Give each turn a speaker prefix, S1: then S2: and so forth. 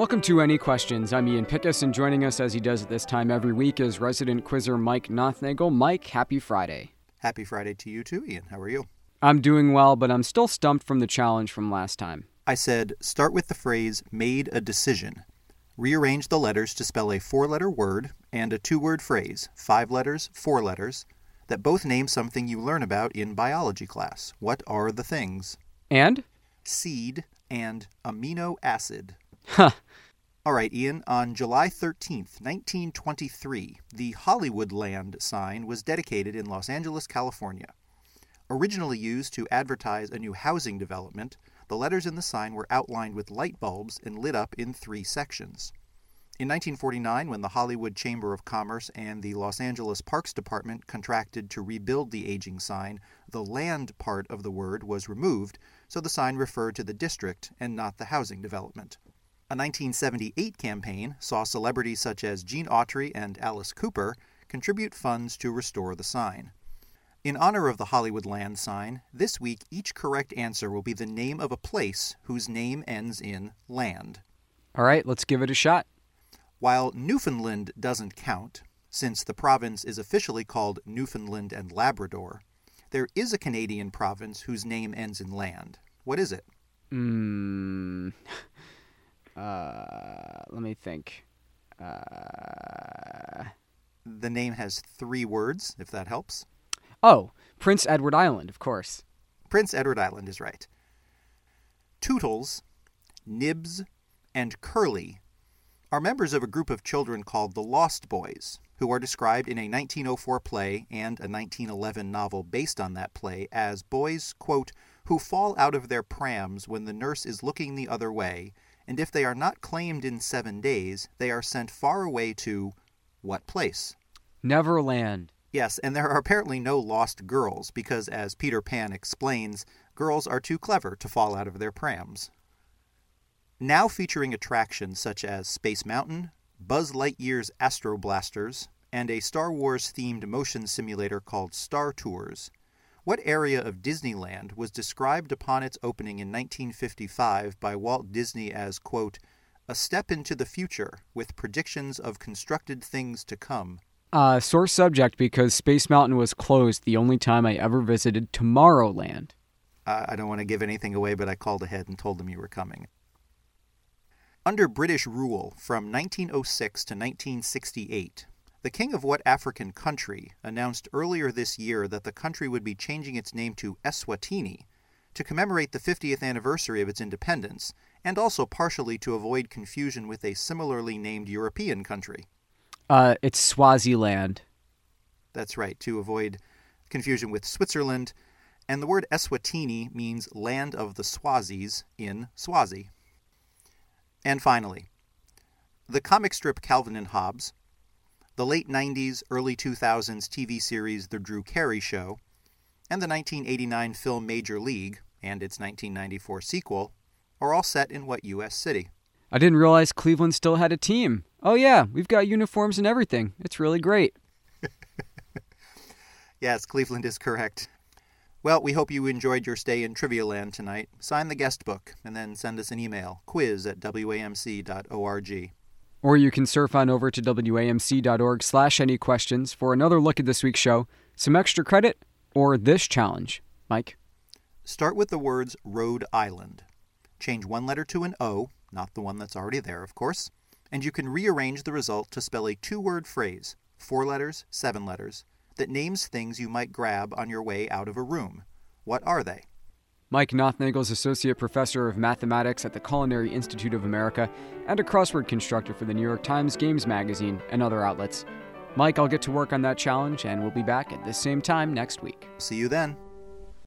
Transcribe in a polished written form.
S1: Welcome to Any Questions. I'm Ian Pickus, and joining us as he does at this time every week is resident quizzer Mike Nothnagel. Mike, happy Friday.
S2: Happy Friday to you too, Ian. How are you?
S1: I'm doing well, but I'm still stumped from the challenge from last time.
S2: I said, start with the phrase, made a decision. Rearrange the letters to spell a four-letter word and a two-word phrase, 5 letters, 4 letters, that both name something you learn about in biology class. What are the things?
S1: And?
S2: Seed and amino acid.
S1: Huh.
S2: All right, Ian, on July 13th, 1923, the Hollywoodland sign was dedicated in Los Angeles, California. Originally used to advertise a new housing development, the letters in the sign were outlined with light bulbs and lit up in 3 sections. In 1949, when the Hollywood Chamber of Commerce and the Los Angeles Parks Department contracted to rebuild the aging sign, the land part of the word was removed, so the sign referred to the district and not the housing development. A 1978 campaign saw celebrities such as Gene Autry and Alice Cooper contribute funds to restore the sign. In honor of the Hollywoodland sign, this week each correct answer will be the name of a place whose name ends in land.
S1: All right, let's give it a shot.
S2: While Newfoundland doesn't count, since the province is officially called Newfoundland and Labrador, there is a Canadian province whose name ends in land. What is it?
S1: Let me think.
S2: The name has 3 words, if that helps.
S1: Oh, Prince Edward Island, of course.
S2: Prince Edward Island is right. Tootles, Nibs, and Curly are members of a group of children called the Lost Boys, who are described in a 1904 play and a 1911 novel based on that play as boys, quote, who fall out of their prams when the nurse is looking the other way, and if they are not claimed in 7 days, they are sent far away to what place?
S1: Neverland.
S2: Yes, and there are apparently no lost girls because, as Peter Pan explains, girls are too clever to fall out of their prams. Now featuring attractions such as Space Mountain, Buzz Lightyear's Astro Blasters, and a Star Wars-themed motion simulator called Star Tours, what area of Disneyland was described upon its opening in 1955 by Walt Disney as, quote, a step into the future with predictions of constructed things to come?
S1: Sore subject because Space Mountain was closed the only time I ever visited Tomorrowland.
S2: I don't want to give anything away, but I called ahead and told them you were coming. Under British rule from 1906 to 1968, the king of what African country announced earlier this year that the country would be changing its name to Eswatini to commemorate the 50th anniversary of its independence, and also partially to avoid confusion with a similarly named European country.
S1: It's Swaziland.
S2: That's right, to avoid confusion with Switzerland. And the word Eswatini means land of the Swazis in Swazi. And finally, the comic strip Calvin and Hobbes, the late 90s, early 2000s TV series The Drew Carey Show, and the 1989 film Major League and its 1994 sequel are all set in what U.S. city?
S1: I didn't realize Cleveland still had a team. Oh yeah, we've got uniforms and everything. It's really great.
S2: Yes, Cleveland is correct. Well, we hope you enjoyed your stay in Trivia Land tonight. Sign the guest book and then send us an email, quiz@wamc.org.
S1: Or you can surf on over to wamc.org/anyquestions for another look at this week's show, some extra credit, or this challenge. Mike?
S2: Start with the words Rhode Island. Change one letter to an O, not the one that's already there, of course, and you can rearrange the result to spell a 2-word phrase, 4 letters, 7 letters, that names things you might grab on your way out of a room. What are they?
S1: Mike Nothnagel is Associate Professor of Mathematics at the Culinary Institute of America and a crossword constructor for the New York Times Games Magazine and other outlets. Mike, I'll get to work on that challenge, and we'll be back at this same time next week.
S2: See you then.